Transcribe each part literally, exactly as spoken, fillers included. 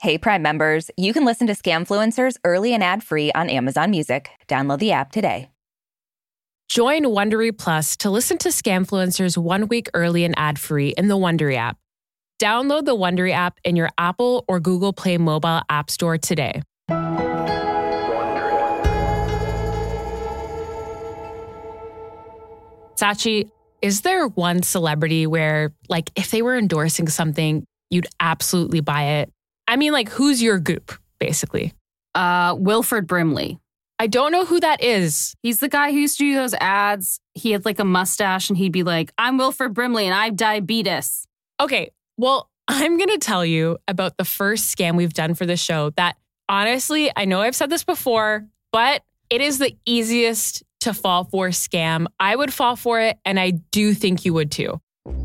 Hey, Prime members, you can listen to Scamfluencers early and ad-free on Amazon Music. Download the app today. Join Wondery Plus to listen to Scamfluencers one week early and ad-free in the Wondery app. Download the Wondery app in your Apple or Google Play mobile app store today. Sachi, is there one celebrity where, like, if they were endorsing something, you'd absolutely buy it? I mean, like, who's your goop, basically? Uh, Wilford Brimley. I don't know who that is. He's the guy who used to do those ads. He had like a mustache and he'd be like, I'm Wilford Brimley and I have diabetes. Okay, well, I'm going to tell you about the first scam we've done for the show that, honestly, I know I've said this before, but it is the easiest to fall for scam. I would fall for it, and I do think you would too.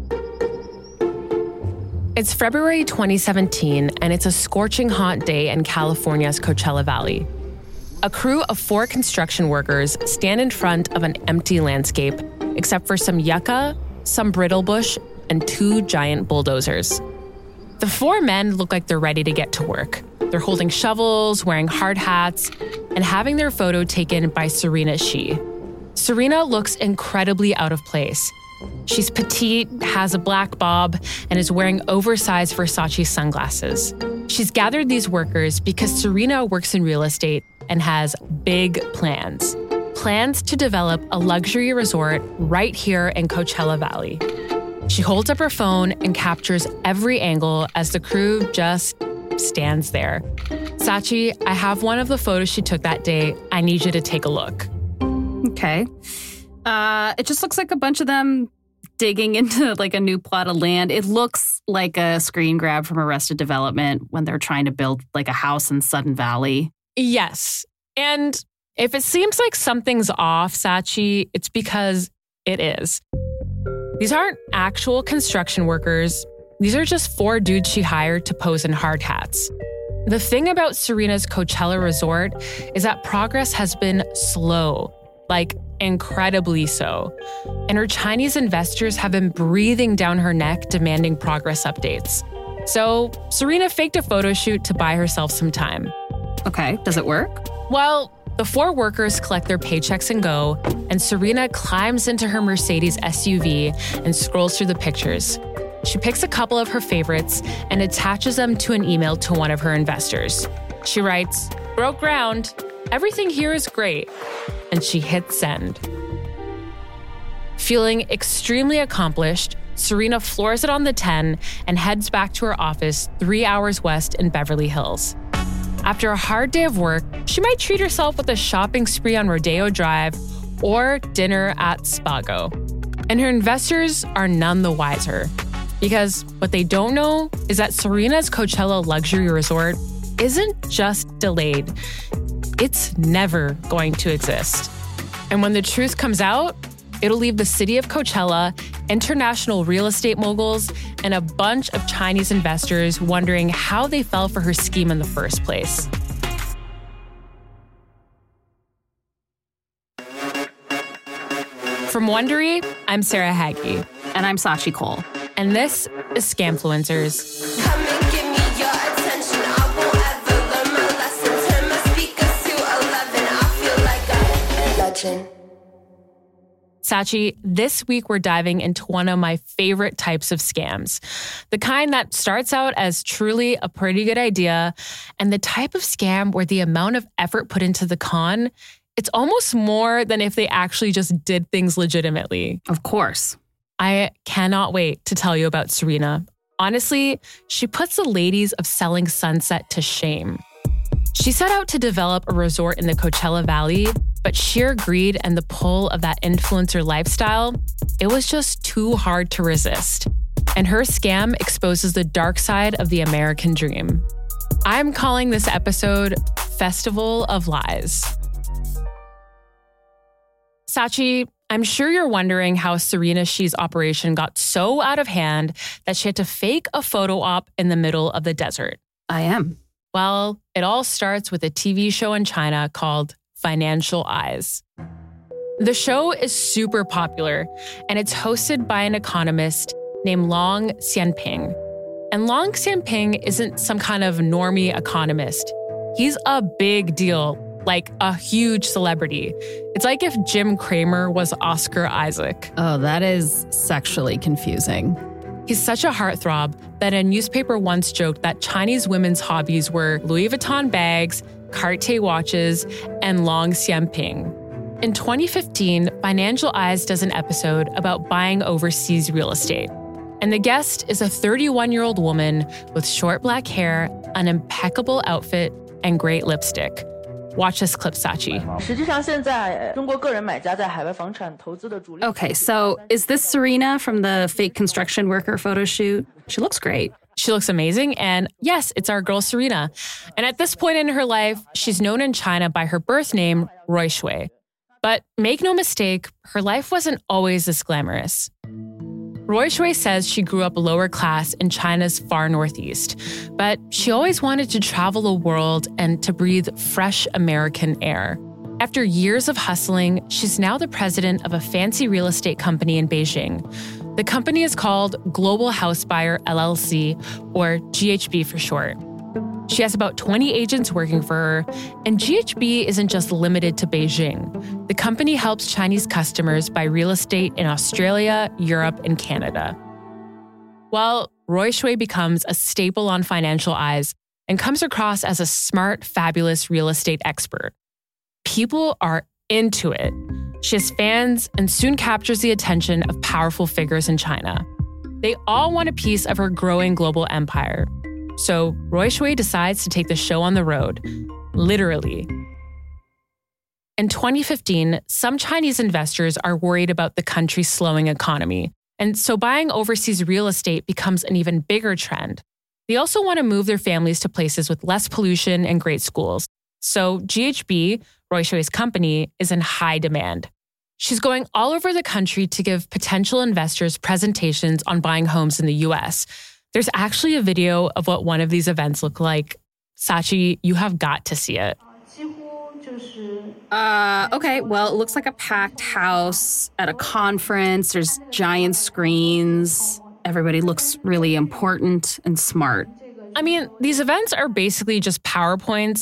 It's February twenty seventeen, and it's a scorching hot day in California's Coachella Valley. A crew of four construction workers stand in front of an empty landscape, except for some yucca, some brittle bush, and two giant bulldozers. The four men look like they're ready to get to work. They're holding shovels, wearing hard hats, and having their photo taken by Serena Shi. Serena looks incredibly out of place. She's petite, has a black bob, and is wearing oversized Versace sunglasses. She's gathered these workers because Serena works in real estate and has big plans. Plans to develop a luxury resort right here in Coachella Valley. She holds up her phone and captures every angle as the crew just stands there. Sachi, I have one of the photos she took that day. I need you to take a look. Okay. Uh, it just looks like a bunch of them digging into like a new plot of land. It looks like a screen grab from Arrested Development when they're trying to build like a house in Sudden Valley. Yes. And if it seems like something's off, Sachi, it's because it is. These aren't actual construction workers. These are just four dudes she hired to pose in hard hats. The thing about Serena's Coachella resort is that progress has been slow, like incredibly so. And her Chinese investors have been breathing down her neck demanding progress updates. So Serena faked a photo shoot to buy herself some time. Okay, does it work? Well, the four workers collect their paychecks and go, and Serena climbs into her Mercedes S U V and scrolls through the pictures. She picks a couple of her favorites and attaches them to an email to one of her investors. She writes, "Broke ground. Everything here is great." And she hits send. Feeling extremely accomplished, Serena floors it on the ten and heads back to her office three hours west in Beverly Hills. After a hard day of work, she might treat herself with a shopping spree on Rodeo Drive or dinner at Spago. And her investors are none the wiser. Because what they don't know is that Serena's Coachella luxury resort isn't just delayed. It's never going to exist. And when the truth comes out, it'll leave the city of Coachella, international real estate moguls, and a bunch of Chinese investors wondering how they fell for her scheme in the first place. From Wondery, I'm Sarah Hagge. And I'm Sachi Cole. And this is Scamfluencers. Come and give me your attention. I won't ever learn my lessons. Turn my speakers to eleven. I feel like a legend. Sachi, this week we're diving into one of my favorite types of scams. The kind that starts out as truly a pretty good idea, and the type of scam where the amount of effort put into the con, it's almost more than if they actually just did things legitimately. Of course. I cannot wait to tell you about Serena. Honestly, she puts the ladies of Selling Sunset to shame. She set out to develop a resort in the Coachella Valley, but sheer greed and the pull of that influencer lifestyle, it was just too hard to resist. And her scam exposes the dark side of the American dream. I'm calling this episode Festival of Lies. Sachi, I'm sure you're wondering how Serena Shi's operation got so out of hand that she had to fake a photo op in the middle of the desert. I am. Well, it all starts with a T V show in China called Financial Eyes. The show is super popular, and it's hosted by an economist named Long Xianping. And Long Xianping isn't some kind of normie economist. He's a big deal, like a huge celebrity. It's like if Jim Cramer was Oscar Isaac. Oh, that is sexually confusing. He's such a heartthrob that a newspaper once joked that Chinese women's hobbies were Louis Vuitton bags, Cartier watches, and Long Xianping. In twenty fifteen, Financial Eyes does an episode about buying overseas real estate. And the guest is a thirty-one-year-old woman with short black hair, an impeccable outfit, and great lipstick. Watch this clip, Sachi. Okay, so is this Serena from the fake construction worker photo shoot? She looks great. She looks amazing, and yes, it's our girl Serena. And at this point in her life, she's known in China by her birth name, Roy Shui. But make no mistake, her life wasn't always this glamorous. Roy Shui says she grew up lower class in China's far northeast, but she always wanted to travel the world and to breathe fresh American air. After years of hustling, she's now the president of a fancy real estate company in Beijing. The company is called Global House Buyer L L C, or G H B for short. She has about twenty agents working for her, and G H B isn't just limited to Beijing. The company helps Chinese customers buy real estate in Australia, Europe, and Canada. Well, Roy Shui becomes a staple on Financial Eyes and comes across as a smart, fabulous real estate expert. People are into it. She has fans and soon captures the attention of powerful figures in China. They all want a piece of her growing global empire. So Roy Shui decides to take the show on the road, literally. In twenty fifteen, some Chinese investors are worried about the country's slowing economy, and so buying overseas real estate becomes an even bigger trend. They also want to move their families to places with less pollution and great schools. So G H B, Roy Shui's company, is in high demand. She's going all over the country to give potential investors presentations on buying homes in the U S. There's actually a video of what one of these events look like. Sachi, you have got to see it. Uh, okay, well, it looks like a packed house at a conference. There's giant screens. Everybody looks really important and smart. I mean, these events are basically just PowerPoints,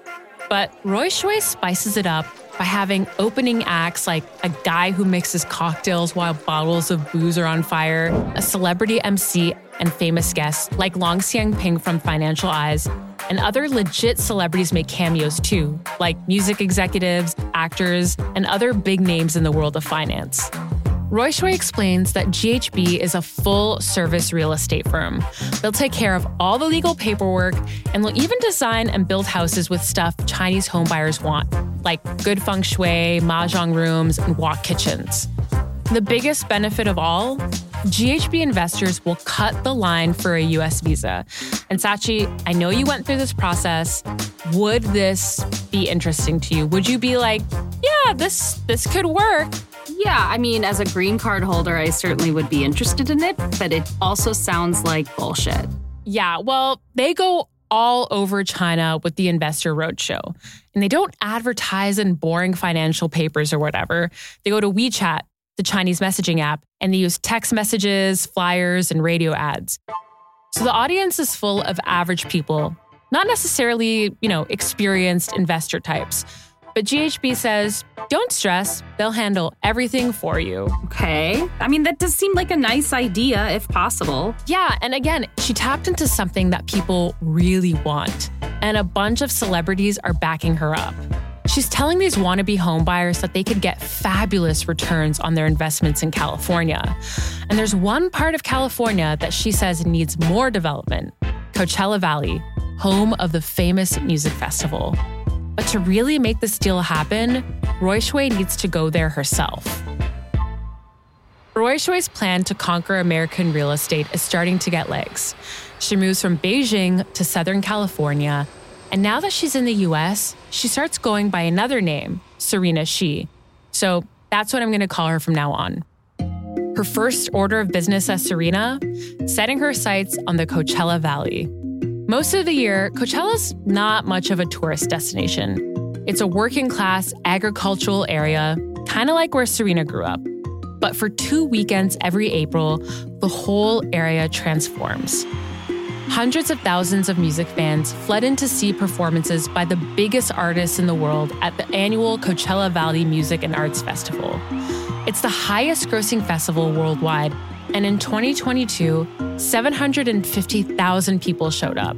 but Roy Shui spices it up by having opening acts like a guy who mixes cocktails while bottles of booze are on fire, a celebrity M C, and famous guests like Long Xianping from Financial Eyes, and other legit celebrities make cameos too, like music executives, actors, and other big names in the world of finance. Roy Shui explains that G H B is a full-service real estate firm. They'll take care of all the legal paperwork, and they'll even design and build houses with stuff Chinese homebuyers want, like good feng shui, mahjong rooms, and wok kitchens. The biggest benefit of all, G H B investors will cut the line for a U S visa. And Sachi, I know you went through this process. Would this be interesting to you? Would you be like, yeah, this this could work? Yeah, I mean, as a green card holder, I certainly would be interested in it, but it also sounds like bullshit. Yeah, well, they go all over China with the Investor Roadshow. And they don't advertise in boring financial papers or whatever. They go to WeChat, the Chinese messaging app, and they use text messages, flyers, and radio ads. So the audience is full of average people, not necessarily, you know, experienced investor types. But G H B says, don't stress, they'll handle everything for you. Okay. I mean, that does seem like a nice idea, if possible. Yeah, and again, she tapped into something that people really want. And a bunch of celebrities are backing her up. She's telling these wannabe homebuyers that they could get fabulous returns on their investments in California. And there's one part of California that she says needs more development, Coachella Valley, home of the famous music festival. But to really make this deal happen, Roy Shui needs to go there herself. Roy Shui's plan to conquer American real estate is starting to get legs. She moves from Beijing to Southern California, and now that she's in the U S, she starts going by another name, Serena Shi. So that's what I'm going to call her from now on. Her first order of business as Serena, setting her sights on the Coachella Valley. Most of the year, Coachella's not much of a tourist destination. It's a working-class agricultural area, kind of like where Serena grew up. But for two weekends every April, the whole area transforms. hundreds of thousands of music fans flood in to see performances by the biggest artists in the world at the annual Coachella Valley Music and Arts Festival. It's the highest grossing festival worldwide, and in twenty twenty-two, seven hundred fifty thousand people showed up.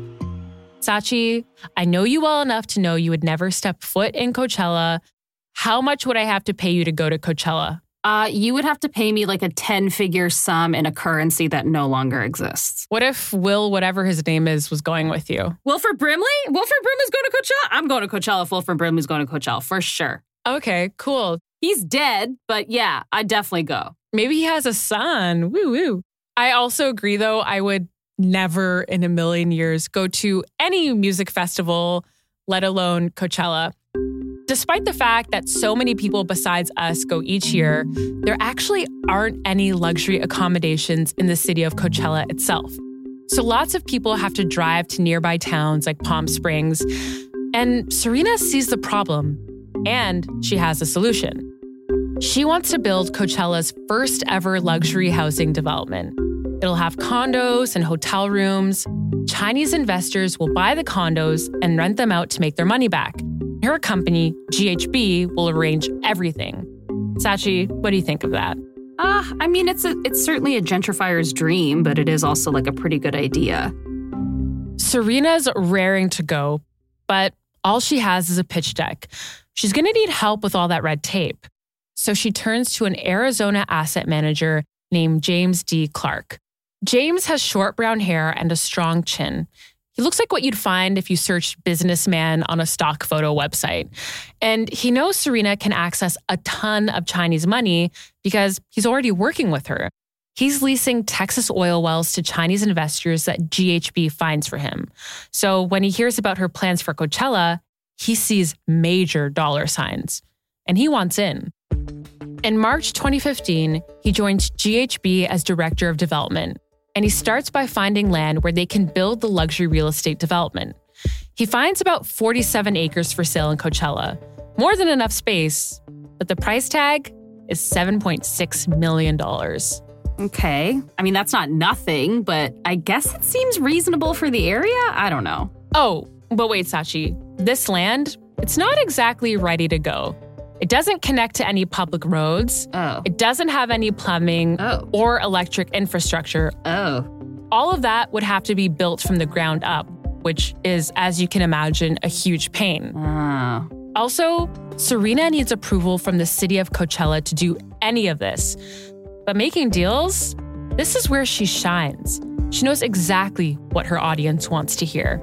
Sachi, I know you well enough to know you would never step foot in Coachella. How much would I have to pay you to go to Coachella? Uh, you would have to pay me like a ten-figure sum in a currency that no longer exists. What if Will, whatever his name is, was going with you? Wilford Brimley? Wilford Brimley's going to Coachella? I'm going to Coachella if Wilford Brimley's going to Coachella, for sure. Okay, cool. He's dead, but yeah, I'd definitely go. Maybe he has a son. Woo woo. I also agree, though, I would never in a million years go to any music festival, let alone Coachella. Despite the fact that so many people besides us go each year, there actually aren't any luxury accommodations in the city of Coachella itself. So lots of people have to drive to nearby towns like Palm Springs. And Serena sees the problem, and she has a solution. She wants to build Coachella's first ever luxury housing development. It'll have condos and hotel rooms. Chinese investors will buy the condos and rent them out to make their money back. Her company, G H B, will arrange everything. Sachi, what do you think of that? Uh, I mean, it's a, it's certainly a gentrifier's dream, but it is also like a pretty good idea. Serena's raring to go, but all she has is a pitch deck. She's going to need help with all that red tape. So she turns to an Arizona asset manager named James D. Clark. James has short brown hair and a strong chin. He looks like what you'd find if you searched businessman on a stock photo website. And he knows Serena can access a ton of Chinese money because he's already working with her. He's leasing Texas oil wells to Chinese investors that G H B finds for him. So when he hears about her plans for Coachella, he sees major dollar signs, and he wants in. In March twenty fifteen, he joins G H B as director of development. And he starts by finding land where they can build the luxury real estate development. He finds about forty-seven acres for sale in Coachella. More than enough space, but the price tag is seven point six million dollars. Okay. I mean, that's not nothing, but I guess it seems reasonable for the area? I don't know. Oh, but wait, Sachi. This land, it's not exactly ready to go. It doesn't connect to any public roads. Oh. It doesn't have any plumbing Oh. or electric infrastructure. Oh. All of that would have to be built from the ground up, which is, as you can imagine, a huge pain. Oh. Also, Serena needs approval from the city of Coachella to do any of this. But making deals, this is where she shines. She knows exactly what her audience wants to hear.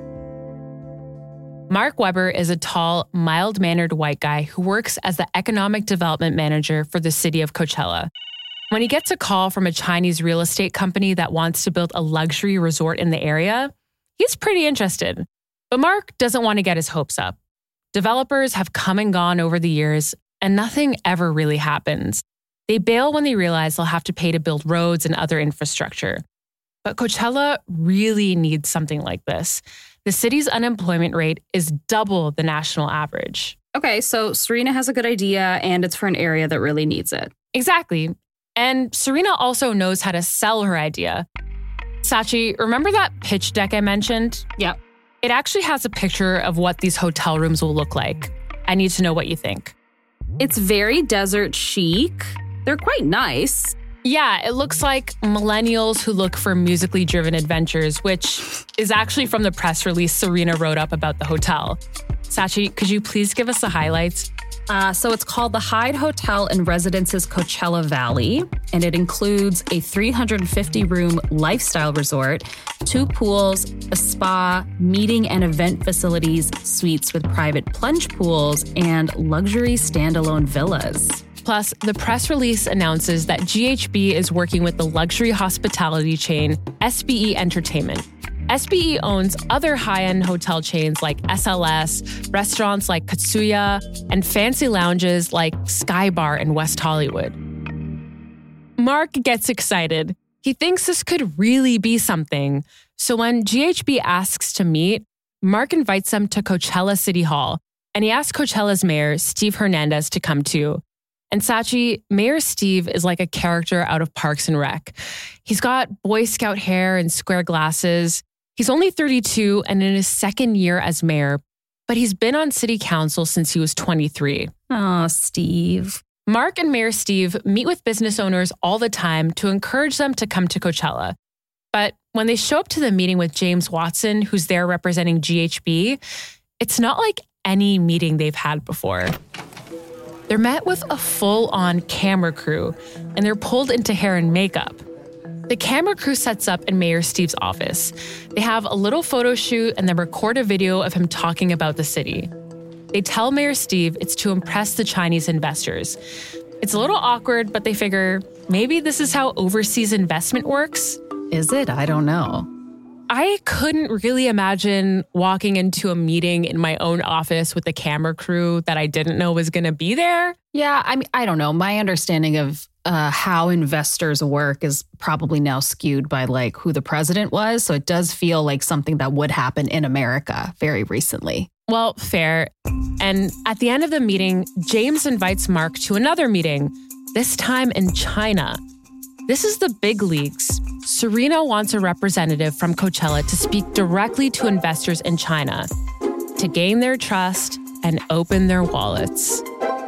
Mark Weber is a tall, mild-mannered white guy who works as the economic development manager for the city of Coachella. When he gets a call from a Chinese real estate company that wants to build a luxury resort in the area, he's pretty interested. But Mark doesn't want to get his hopes up. Developers have come and gone over the years, and nothing ever really happens. They bail when they realize they'll have to pay to build roads and other infrastructure. But Coachella really needs something like this. The city's unemployment rate is double the national average. Okay, so Serena has a good idea, and it's for an area that really needs it. Exactly. And Serena also knows how to sell her idea. Sachi, remember that pitch deck I mentioned? Yep. It actually has a picture of what these hotel rooms will look like. I need to know what you think. It's very desert chic. They're quite nice. Yeah, it looks like millennials who look for musically driven adventures, which is actually from the press release Serena wrote up about the hotel. Sachi, could you please give us the highlights? Uh, so it's called the Hyde Hotel and Residences Coachella Valley, and it includes a three hundred fifty room lifestyle resort, two pools, a spa, meeting and event facilities, suites with private plunge pools, and luxury standalone villas. Plus, the press release announces that G H B is working with the luxury hospitality chain S B E Entertainment. S B E owns other high-end hotel chains like S L S, restaurants like Katsuya, and fancy lounges like Sky Bar in West Hollywood. Mark gets excited. He thinks this could really be something. So when G H B asks to meet, Mark invites them to Coachella City Hall, and he asks Coachella's mayor, Steve Hernandez, to come too. And Sachi, Mayor Steve is like a character out of Parks and Rec. He's got Boy Scout hair and square glasses. He's only thirty-two and in his second year as mayor, but he's been on city council since he was twenty-three. Oh, Steve. Mark and Mayor Steve meet with business owners all the time to encourage them to come to Coachella. But when they show up to the meeting with James Watson, who's there representing G H B, it's not like any meeting they've had before. They're met with a full-on camera crew, and they're pulled into hair and makeup. The camera crew sets up in Mayor Steve's office. They have a little photo shoot and then record a video of him talking about the city. They tell Mayor Steve it's to impress the Chinese investors. It's a little awkward, but they figure maybe this is how overseas investment works. Is it? I don't know. I couldn't really imagine walking into a meeting in my own office with a camera crew that I didn't know was going to be there. Yeah, I mean, I don't know. My understanding of uh, how investors work is probably now skewed by like who the president was. So it does feel like something that would happen in America very recently. Well, fair. And at the end of the meeting, James invites Mark to another meeting, this time in China. This is the big leagues. Serena wants a representative from Coachella to speak directly to investors in China to gain their trust and open their wallets.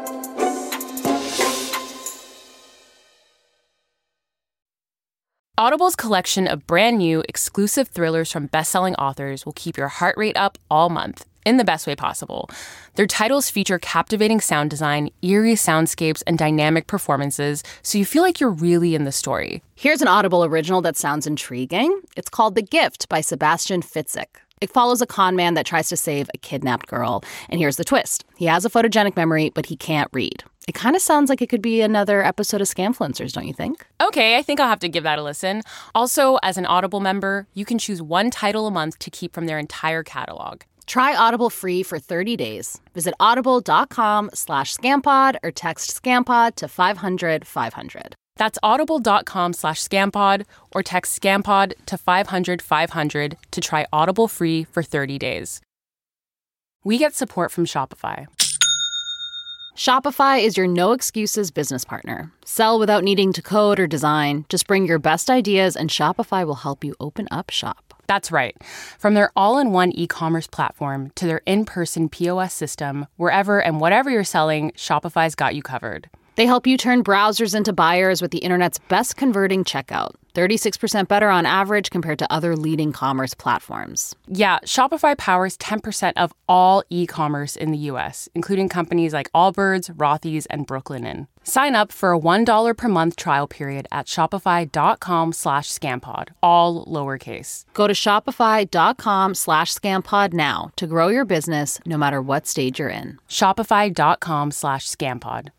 Audible's collection of brand new, exclusive thrillers from best-selling authors will keep your heart rate up all month, in the best way possible. Their titles feature captivating sound design, eerie soundscapes, and dynamic performances, so you feel like you're really in the story. Here's an Audible original that sounds intriguing. It's called The Gift by Sebastian Fitzek. It follows a con man that tries to save a kidnapped girl. And here's the twist. He has a photogenic memory, but he can't read. It kind of sounds like it could be another episode of Scamfluencers, don't you think? Okay, I think I'll have to give that a listen. Also, as an Audible member, you can choose one title a month to keep from their entire catalog. Try Audible free for thirty days. Visit audible.com slash scampod or text scampod to five hundred five hundred. That's audible.com slash scampod or text scampod to five hundred five hundred to try Audible free for thirty days. We get support from Shopify. Shopify is your no-excuses business partner. Sell without needing to code or design. Just bring your best ideas and Shopify will help you open up shop. That's right. From their all-in-one e-commerce platform to their in-person P O S system, wherever and whatever you're selling, Shopify's got you covered. They help you turn browsers into buyers with the internet's best converting checkout. thirty-six percent better on average compared to other leading commerce platforms. Yeah, Shopify powers ten percent of all e-commerce in the U S, including companies like Allbirds, Rothy's, and Brooklinen. Sign up for a one dollar per month trial period at shopify.com slash scampod, all lowercase. Go to shopify.com slash scampod now to grow your business no matter what stage you're in. Shopify.com slash scampod.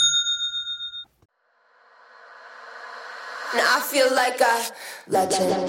I feel like a legend.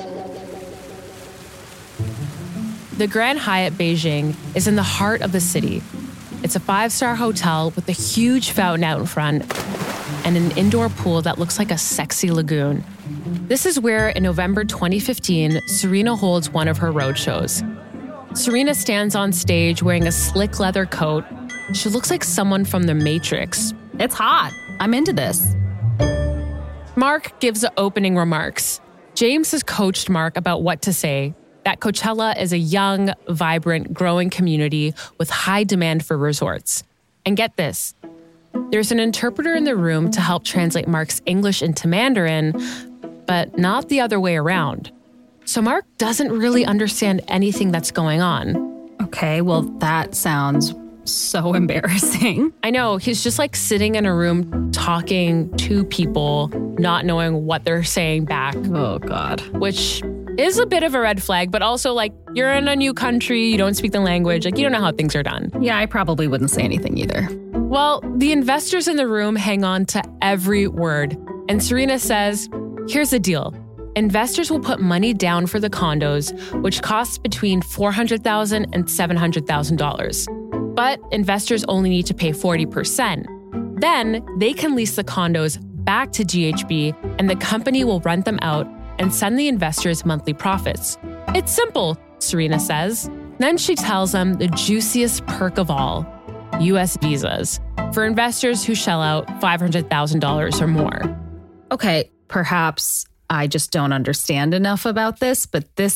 The Grand Hyatt Beijing is in the heart of the city. It's a five-star hotel with a huge fountain out in front and an indoor pool that looks like a sexy lagoon. This is where, in November twenty fifteen, Serena holds one of her road shows. Serena stands on stage wearing a slick leather coat. She looks like someone from The Matrix. It's hot. I'm into this. Mark gives the opening remarks. James has coached Mark about what to say, that Coachella is a young, vibrant, growing community with high demand for resorts. And get this, there's an interpreter in the room to help translate Mark's English into Mandarin, but not the other way around. So Mark doesn't really understand anything that's going on. Okay, well, that sounds so embarrassing. I know, he's just like sitting in a room talking to people, not knowing what they're saying back. Oh, God. Which is a bit of a red flag, but also like you're in a new country, you don't speak the language, like you don't know how things are done. Yeah, I probably wouldn't say anything either. Well, the investors in the room hang on to every word. And Serena says, here's the deal. Investors will put money down for the condos, which costs between four hundred thousand dollars and seven hundred thousand dollars. But investors only need to pay forty percent. Then they can lease the condos back to G H B and the company will rent them out and send the investors monthly profits. It's simple, Serena says. Then she tells them the juiciest perk of all, U S visas, for investors who shell out five hundred thousand dollars or more. Okay, perhaps I just don't understand enough about this, but this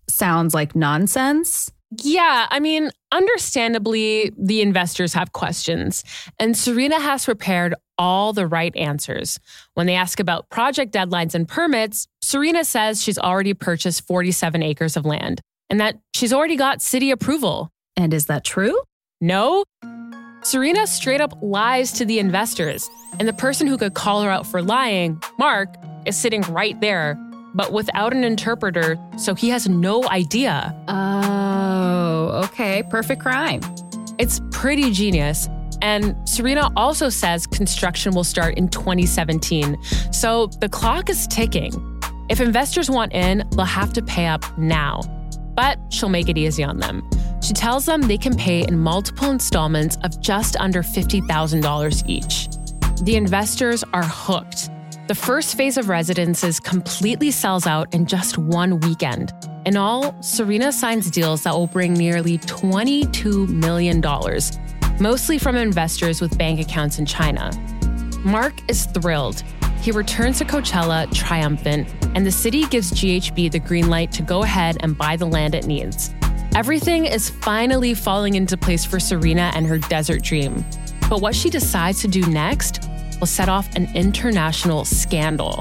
sounds like nonsense. Yeah, I mean, understandably, the investors have questions, and Serena has prepared all the right answers. When they ask about project deadlines and permits, Serena says she's already purchased forty-seven acres of land and that she's already got city approval. And is that true? No. Serena straight up lies to the investors, and the person who could call her out for lying, Mark, is sitting right there, but without an interpreter, so he has no idea. Oh, okay. Perfect crime. It's pretty genius. And Serena also says construction will start in twenty seventeen, so the clock is ticking. If investors want in, they'll have to pay up now. But she'll make it easy on them. She tells them they can pay in multiple installments of just under fifty thousand dollars each. The investors are hooked. The first phase of residences completely sells out in just one weekend. In all, Serena signs deals that will bring nearly twenty-two million dollars, mostly from investors with bank accounts in China. Mark is thrilled. He returns to Coachella triumphant, and the city gives G H B the green light to go ahead and buy the land it needs. Everything is finally falling into place for Serena and her desert dream. But what she decides to do next will set off an international scandal.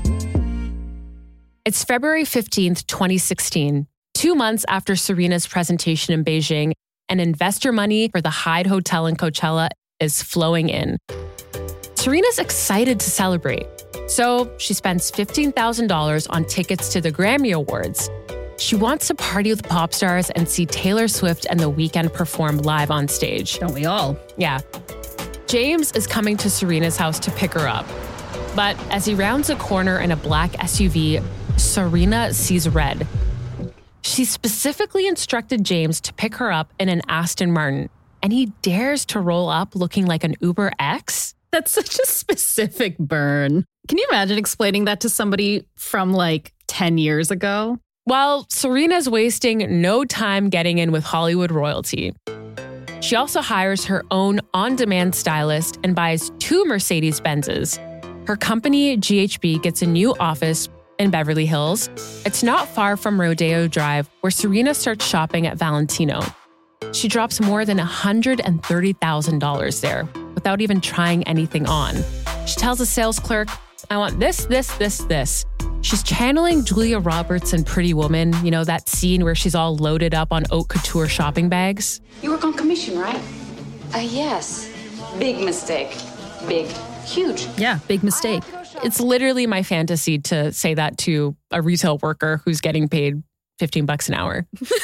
It's February fifteenth, twenty sixteen, two months after Serena's presentation in Beijing, and investor money for the Hyde Hotel in Coachella is flowing in. Serena's excited to celebrate, so she spends fifteen thousand dollars on tickets to the Grammy Awards. She wants to party with pop stars and see Taylor Swift and The Weeknd perform live on stage. Don't we all? Yeah. James is coming to Serena's house to pick her up. But as he rounds a corner in a black S U V, Serena sees red. She specifically instructed James to pick her up in an Aston Martin, and he dares to roll up looking like an Uber X? That's such a specific burn. Can you imagine explaining that to somebody from like ten years ago? Well, Serena's wasting no time getting in with Hollywood royalty. She also hires her own on-demand stylist and buys two Mercedes-Benzes. Her company, G H B, gets a new office in Beverly Hills. It's not far from Rodeo Drive, where Serena starts shopping at Valentino. She drops more than one hundred thirty thousand dollars there without even trying anything on. She tells the sales clerk, I want this, this, this, this. She's channeling Julia Roberts in Pretty Woman, you know, that scene where she's all loaded up on haute couture shopping bags. You work on commission, right? Uh, yes. Big mistake. Big. Huge. Yeah, big mistake. It's literally my fantasy to say that to a retail worker who's getting paid fifteen bucks an hour.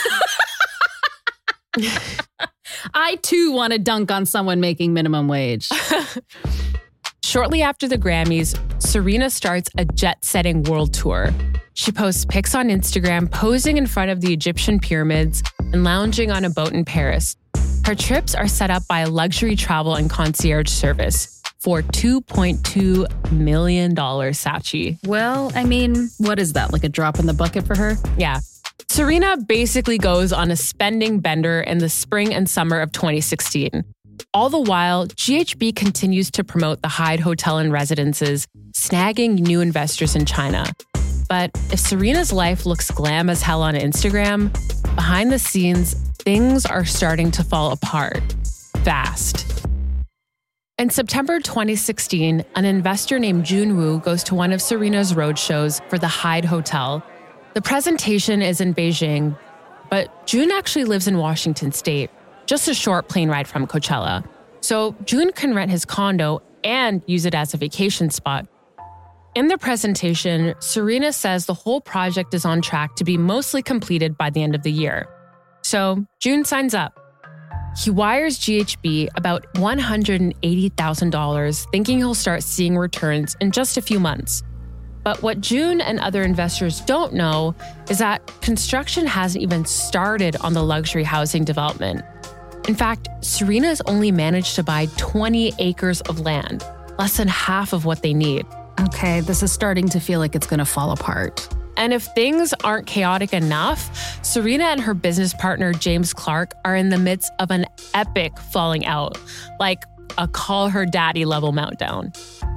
I too want to dunk on someone making minimum wage. Shortly after the Grammys, Serena starts a jet-setting world tour. She posts pics on Instagram, posing in front of the Egyptian pyramids and lounging on a boat in Paris. Her trips are set up by a luxury travel and concierge service for two point two million dollars, Sachi. Well, I mean, what is that? Like a drop in the bucket for her? Yeah. Serena basically goes on a spending bender in the spring and summer of twenty sixteen. All the while, G H B continues to promote the Hyde Hotel and Residences, snagging new investors in China. But if Serena's life looks glam as hell on Instagram, behind the scenes, things are starting to fall apart. Fast. In September twenty sixteen, an investor named Jun Woo goes to one of Serena's roadshows for the Hyde Hotel. The presentation is in Beijing, but Jun actually lives in Washington State, just a short plane ride from Coachella. So Jun can rent his condo and use it as a vacation spot. In the presentation, Serena says the whole project is on track to be mostly completed by the end of the year. So Jun signs up. He wires G H B about one hundred eighty thousand dollars, thinking he'll start seeing returns in just a few months. But what Jun and other investors don't know is that construction hasn't even started on the luxury housing development. In fact, Serena's only managed to buy twenty acres of land, less than half of what they need. Okay, this is starting to feel like it's going to fall apart. And if things aren't chaotic enough, Serena and her business partner, James Clark, are in the midst of an epic falling out, like a call her daddy level meltdown.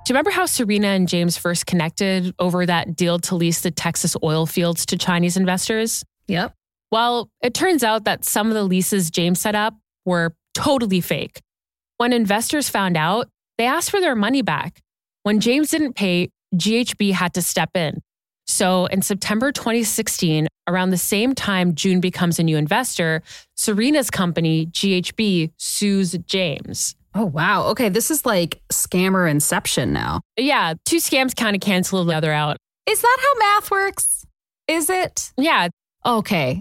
Do you remember how Serena and James first connected over that deal to lease the Texas oil fields to Chinese investors? Yep. Well, it turns out that some of the leases James set up were totally fake. When investors found out, they asked for their money back. When James didn't pay, G H B had to step in. So in September twenty sixteen, around the same time June becomes a new investor, Serena's company, G H B, sues James. Oh, wow. Okay, this is like scammer inception now. Yeah, two scams kind of cancel the other out. Is that how math works? Is it? Yeah. Okay.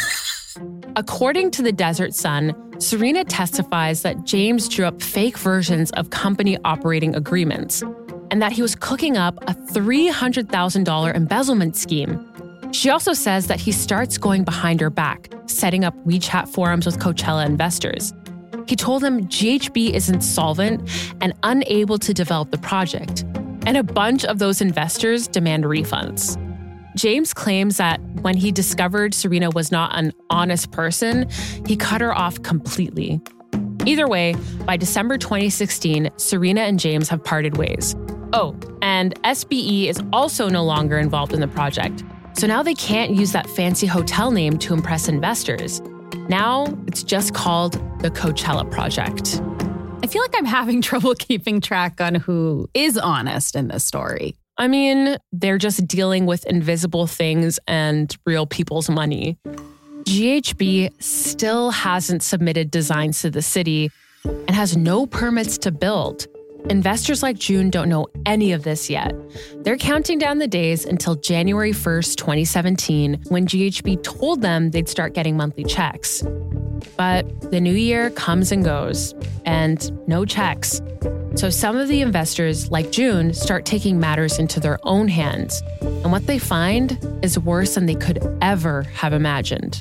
According to the Desert Sun, Serena testifies that James drew up fake versions of company operating agreements and that he was cooking up a three hundred thousand dollars embezzlement scheme. She also says that he starts going behind her back, setting up WeChat forums with Coachella investors. He told them G H B is insolvent and unable to develop the project, and a bunch of those investors demand refunds. James claims that when he discovered Serena was not an honest person, he cut her off completely. Either way, by December twenty sixteen, Serena and James have parted ways. Oh, and S B E is also no longer involved in the project. So now they can't use that fancy hotel name to impress investors. Now it's just called the Coachella Project. I feel like I'm having trouble keeping track on who is honest in this story. I mean, they're just dealing with invisible things and real people's money. G H B still hasn't submitted designs to the city and has no permits to build. Investors like June don't know any of this yet. They're counting down the days until January first, twenty seventeen, when G H B told them they'd start getting monthly checks. But the new year comes and goes, and no checks. So some of the investors, like June, start taking matters into their own hands. And what they find is worse than they could ever have imagined.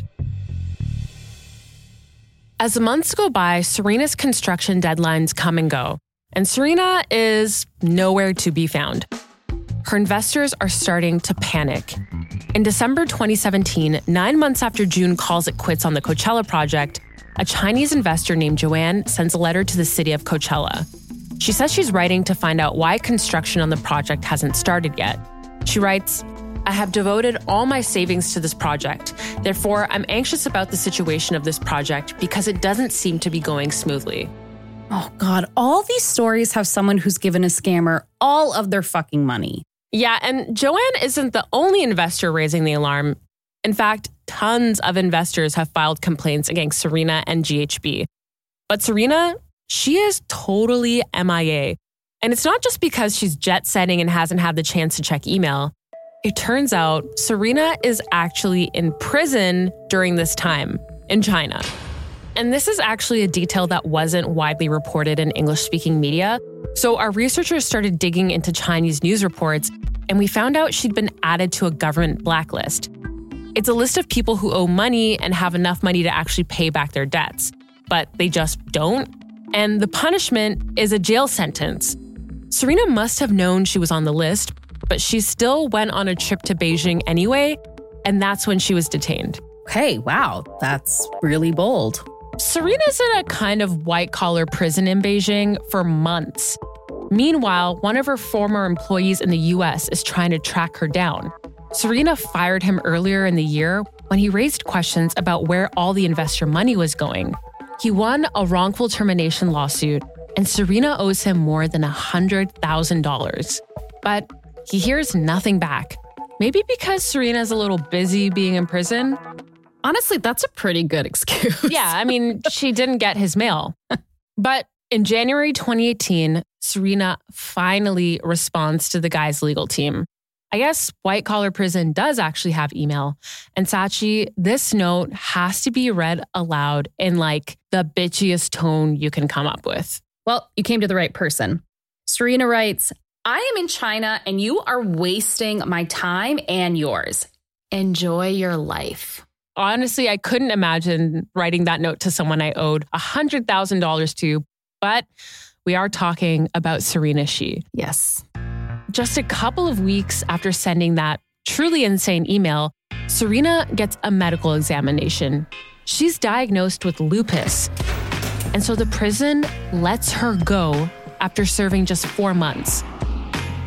As the months go by, Serena's construction deadlines come and go. And Serena is nowhere to be found. Her investors are starting to panic. In December twenty seventeen, nine months after June calls it quits on the Coachella project, a Chinese investor named Joanne sends a letter to the city of Coachella. She says she's writing to find out why construction on the project hasn't started yet. She writes, "I have devoted all my savings to this project. Therefore, I'm anxious about the situation of this project because it doesn't seem to be going smoothly." Oh, God. All these stories have someone who's given a scammer all of their fucking money. Yeah, and Joanne isn't the only investor raising the alarm. In fact, tons of investors have filed complaints against Serena and G H B. But Serena, she is totally M I A. And it's not just because she's jet-setting and hasn't had the chance to check email. It turns out Serena is actually in prison during this time in China. And this is actually a detail that wasn't widely reported in English-speaking media. So our researchers started digging into Chinese news reports, and we found out she'd been added to a government blacklist. It's a list of people who owe money and have enough money to actually pay back their debts, but they just don't. And the punishment is a jail sentence. Serena must have known she was on the list, but she still went on a trip to Beijing anyway, and that's when she was detained. Okay, wow, that's really bold. Serena's in a kind of white-collar prison in Beijing for months. Meanwhile, one of her former employees in the U S is trying to track her down. Serena fired him earlier in the year when he raised questions about where all the investor money was going. He won a wrongful termination lawsuit, and Serena owes him more than one hundred thousand dollars. But he hears nothing back. Maybe because Serena's a little busy being in prison? Honestly, that's a pretty good excuse. Yeah, I mean, she didn't get his mail. But in January twenty eighteen, Serena finally responds to the guy's legal team. I guess white collar prison does actually have email. And Sachi, this note has to be read aloud in like the bitchiest tone you can come up with. Well, you came to the right person. Serena writes, "I am in China and you are wasting my time and yours. Enjoy your life." Honestly, I couldn't imagine writing that note to someone I owed one hundred thousand dollars to, but we are talking about Serena Shi. Yes. Just a couple of weeks after sending that truly insane email, Serena gets a medical examination. She's diagnosed with lupus. And so the prison lets her go after serving just four months.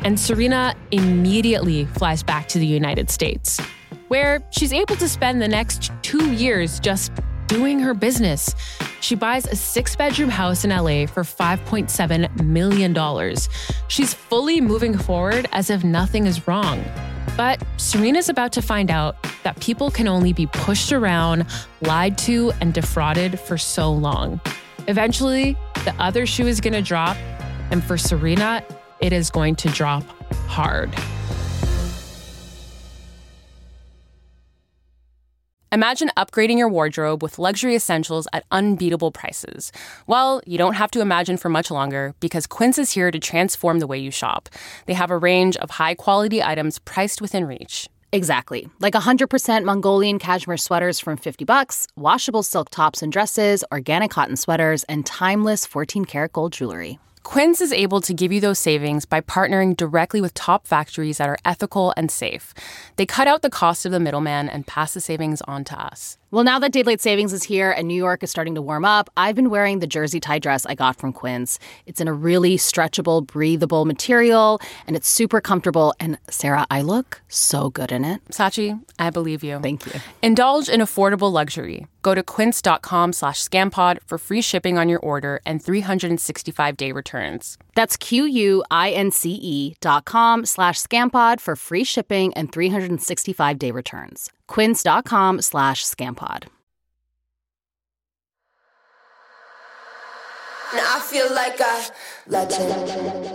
and Serena immediately flies back to the United States, where she's able to spend the next two years just doing her business. She buys a six-bedroom house in L A for five point seven million dollars. She's fully moving forward as if nothing is wrong. But Serena's about to find out that people can only be pushed around, lied to, and defrauded for so long. Eventually, the other shoe is going to drop, and for Serena, it is going to drop hard. Imagine upgrading your wardrobe with luxury essentials at unbeatable prices. Well, you don't have to imagine for much longer because Quince is here to transform the way you shop. They have a range of high-quality items priced within reach. Exactly. Like one hundred percent Mongolian cashmere sweaters from fifty bucks, washable silk tops and dresses, organic cotton sweaters, and timeless fourteen karat gold jewelry. Quince is able to give you those savings by partnering directly with top factories that are ethical and safe. They cut out the cost of the middleman and pass the savings on to us. Well, now that daylight savings is here and New York is starting to warm up, I've been wearing the jersey tie dress I got from Quince. It's in a really stretchable, breathable material, and it's super comfortable. And Sarah, I look so good in it. Sachi, I believe you. Thank you. Indulge in affordable luxury. Go to quince.com slash scampod for free shipping on your order and three hundred sixty-five day returns. That's Q-U-I-N-C-E dot com slash scampod for free shipping and three hundred sixty-five day returns. Quince.com slash scampod. And I feel like a legend.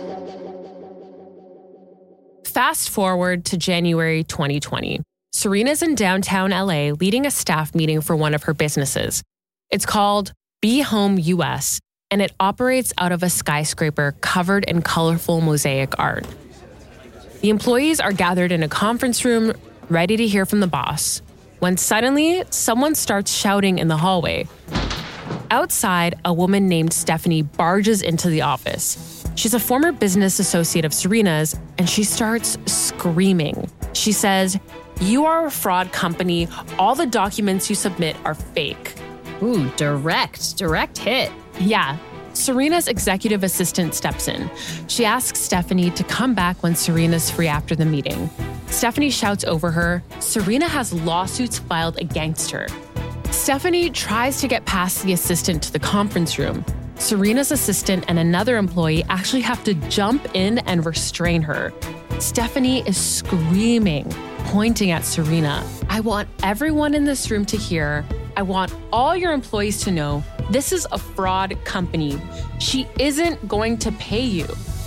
Fast forward to January twenty twenty. Serena's in downtown L A leading a staff meeting for one of her businesses. It's called Be Home U S, and it operates out of a skyscraper covered in colorful mosaic art. The employees are gathered in a conference room, ready to hear from the boss, when suddenly someone starts shouting in the hallway. Outside, a woman named Stephanie barges into the office. She's a former business associate of Serena's, and she starts screaming. She says, "You are a fraud company. All the documents you submit are fake." Ooh, direct, direct hit. Yeah. Serena's executive assistant steps in. She asks Stephanie to come back when Serena's free after the meeting. Stephanie shouts over her, Serena has lawsuits filed against her. Stephanie tries to get past the assistant to the conference room. Serena's assistant and another employee actually have to jump in and restrain her. Stephanie is screaming, pointing at Serena. "I want everyone in this room to hear. I want all your employees to know this is a fraud company. She isn't going to pay you."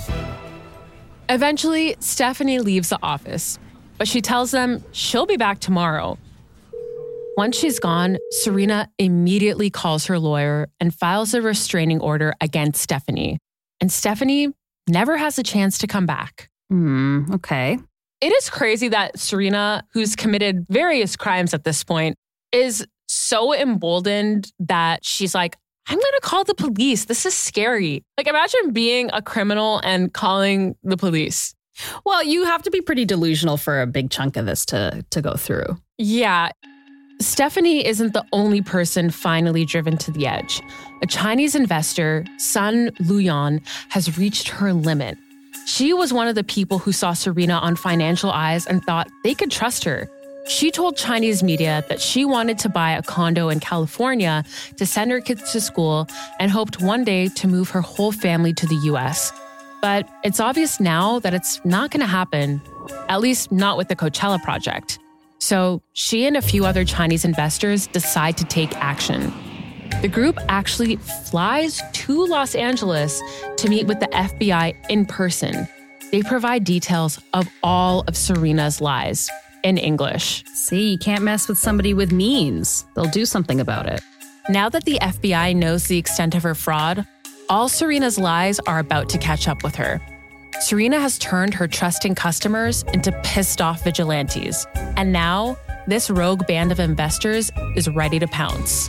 Eventually, Stephanie leaves the office, but she tells them she'll be back tomorrow. Once she's gone, Serena immediately calls her lawyer and files a restraining order against Stephanie. And Stephanie never has a chance to come back. Hmm, okay. It is crazy that Serena, who's committed various crimes at this point, is so emboldened that she's like, I'm going to call the police. This is scary. Like, imagine being a criminal and calling the police. Well, you have to be pretty delusional for a big chunk of this to, to go through. Yeah. Stephanie isn't the only person finally driven to the edge. A Chinese investor, Sun Luyan, has reached her limit. She was one of the people who saw Serena on Financial Eyes and thought they could trust her. She told Chinese media that she wanted to buy a condo in California to send her kids to school and hoped one day to move her whole family to the U S. But it's obvious now that it's not going to happen, at least not with the Coachella project. So she and a few other Chinese investors decide to take action. The group actually flies to Los Angeles to meet with the F B I in person. They provide details of all of Serena's lies in English. See, you can't mess with somebody with means. They'll do something about it. Now that the F B I knows the extent of her fraud, all Serena's lies are about to catch up with her. Serena has turned her trusting customers into pissed-off vigilantes. And now, this rogue band of investors is ready to pounce.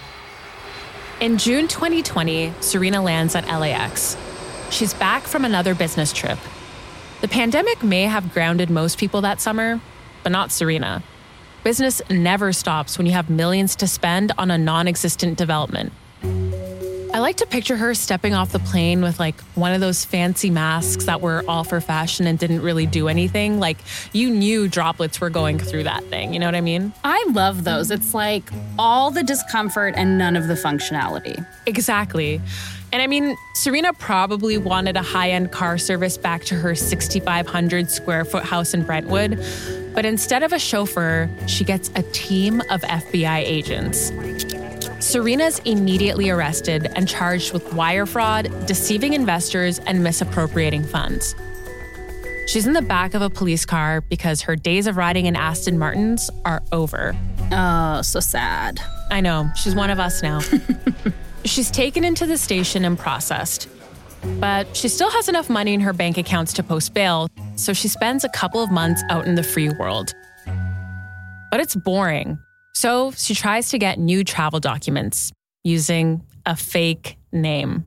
In June twenty twenty, Serena lands at L A X. She's back from another business trip. The pandemic may have grounded most people that summer, but not Serena. Business never stops when you have millions to spend on a non-existent development. I like to picture her stepping off the plane with like one of those fancy masks that were all for fashion and didn't really do anything. Like you knew droplets were going through that thing. You know what I mean? I love those. It's like all the discomfort and none of the functionality. Exactly. And I mean, Serena probably wanted a high-end car service back to her sixty-five hundred square foot house in Brentwood. But instead of a chauffeur, she gets a team of F B I agents. Serena's immediately arrested and charged with wire fraud, deceiving investors, and misappropriating funds. She's in the back of a police car because her days of riding in Aston Martins are over. Oh, so sad. I know, she's one of us now. She's taken into the station and processed. But she still has enough money in her bank accounts to post bail, so she spends a couple of months out in the free world. But it's boring. So she tries to get new travel documents using a fake name.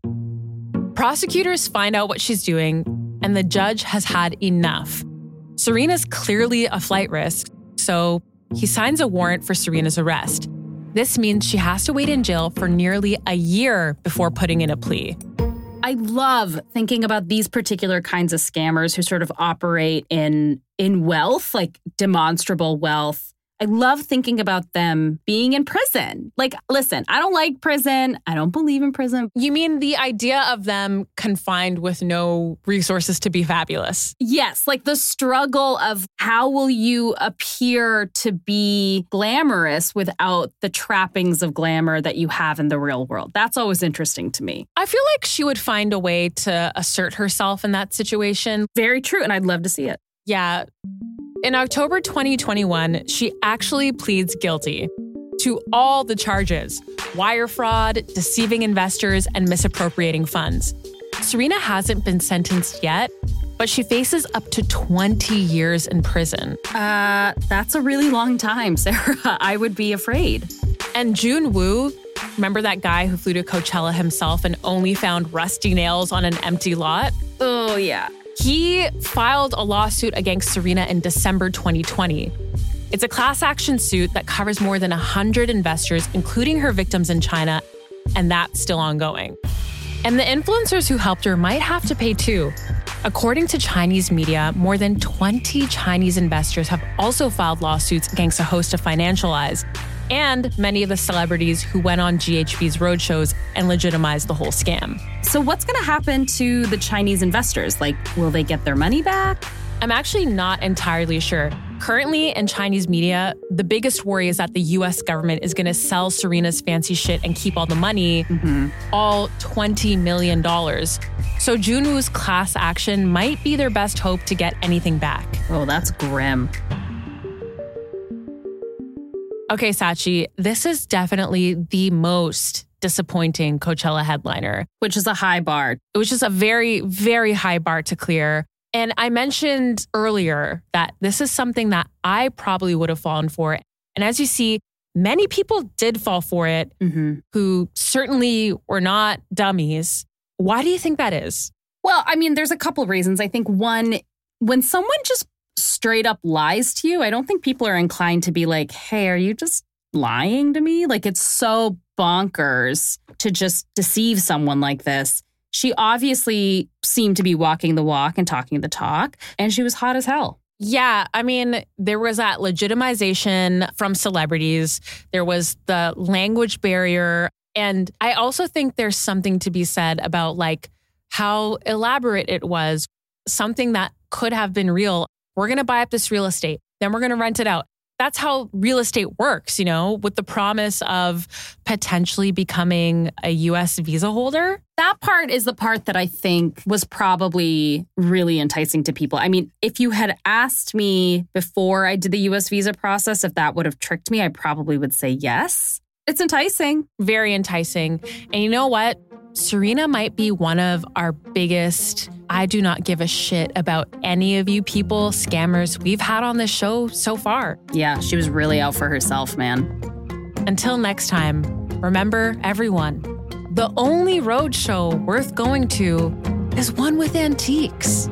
Prosecutors find out what she's doing, and the judge has had enough. Serena's clearly a flight risk, so he signs a warrant for Serena's arrest. This means she has to wait in jail for nearly a year before putting in a plea. I love thinking about these particular kinds of scammers who sort of operate in in wealth, like demonstrable wealth. I love thinking about them being in prison. Like, listen, I don't like prison. I don't believe in prison. You mean the idea of them confined with no resources to be fabulous? Yes, like the struggle of how will you appear to be glamorous without the trappings of glamour that you have in the real world. That's always interesting to me. I feel like she would find a way to assert herself in that situation. Very true, and I'd love to see it. Yeah. In October twenty twenty-one, she actually pleads guilty to all the charges: wire fraud, deceiving investors, and misappropriating funds. Serena hasn't been sentenced yet, but she faces up to twenty years in prison. Uh, that's a really long time, Sarah. I would be afraid. And Jun Woo, remember that guy who flew to Coachella himself and only found rusty nails on an empty lot? Oh, yeah. He filed a lawsuit against Serena in December twenty twenty. It's a class action suit that covers more than one hundred investors, including her victims in China, and that's still ongoing. And the influencers who helped her might have to pay too. According to Chinese media, more than twenty Chinese investors have also filed lawsuits against a host of financial eyes, and many of the celebrities who went on G H B's roadshows and legitimized the whole scam. So what's going to happen to the Chinese investors? Like, will they get their money back? I'm actually not entirely sure. Currently, in Chinese media, the biggest worry is that the U S government is going to sell Serena's fancy shit and keep all the money, mm-hmm. all twenty million dollars. So Jun Woo's class action might be their best hope to get anything back. Oh, that's grim. Okay, Sachi, this is definitely the most disappointing Coachella headliner. Which is a high bar. It was just a very, very high bar to clear. And I mentioned earlier that this is something that I probably would have fallen for. And as you see, many people did fall for it, mm-hmm. who certainly were not dummies. Why do you think that is? Well, I mean, there's a couple reasons. I think one, when someone just straight up lies to you, I don't think people are inclined to be like, hey, are you just lying to me? Like, it's so bonkers to just deceive someone like this. She obviously seemed to be walking the walk and talking the talk, and she was hot as hell. Yeah, I mean, there was that legitimization from celebrities. There was the language barrier. And I also think there's something to be said about like how elaborate it was, something that could have been real. We're going to buy up this real estate, then we're going to rent it out. That's how real estate works, you know, with the promise of potentially becoming a U S visa holder. That part is the part that I think was probably really enticing to people. I mean, if you had asked me before I did the U S visa process, if that would have tricked me, I probably would say yes. It's enticing. Very enticing. And you know what? Serena might be one of our biggest, I do not give a shit about any of you people, scammers we've had on this show so far. Yeah, she was really out for herself, man. Until next time, remember, everyone, the only road show worth going to is one with antiques.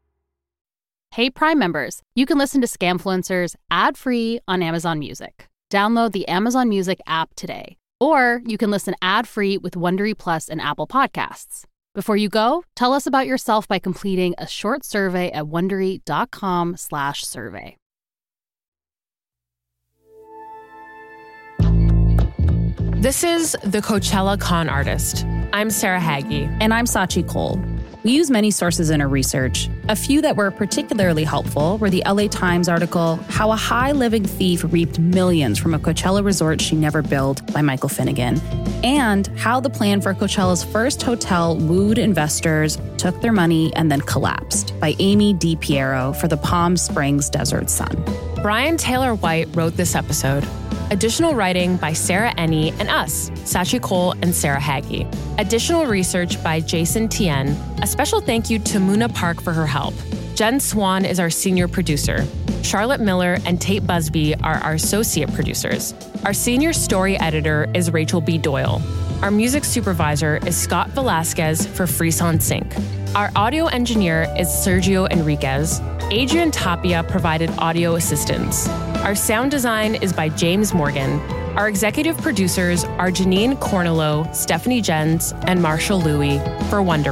Hey, Prime members, you can listen to Scamfluencers ad-free on Amazon Music. Download the Amazon Music app today. Or you can listen ad-free with Wondery Plus and Apple Podcasts. Before you go, tell us about yourself by completing a short survey at Wondery.com slash survey. This is The Coachella Con Artist. I'm Sarah Haggie. And I'm Sachi Cole. We use many sources in our research. A few that were particularly helpful were the L A Times article, How a High Living Thief Reaped Millions from a Coachella Resort She Never Built by Michael Finnegan, and How the Plan for Coachella's First Hotel Wooed Investors, Took Their Money, and Then Collapsed by Amy Di Piero for the Palm Springs Desert Sun. Brian Taylor White wrote this episode. Additional writing by Sarah Ennie and us, Sachi Cole and Sarah Haggie. Additional research by Jason Tien. A special thank you to Muna Park for her help. Jen Swan is our senior producer. Charlotte Miller and Tate Busby are our associate producers. Our senior story editor is Rachel B. Doyle. Our music supervisor is Scott Velasquez for Frisson Sync. Our audio engineer is Sergio Enriquez. Adrian Tapia provided audio assistance. Our sound design is by James Morgan. Our executive producers are Janine Cornello, Stephanie Jens, and Marshall Louie for Wondery.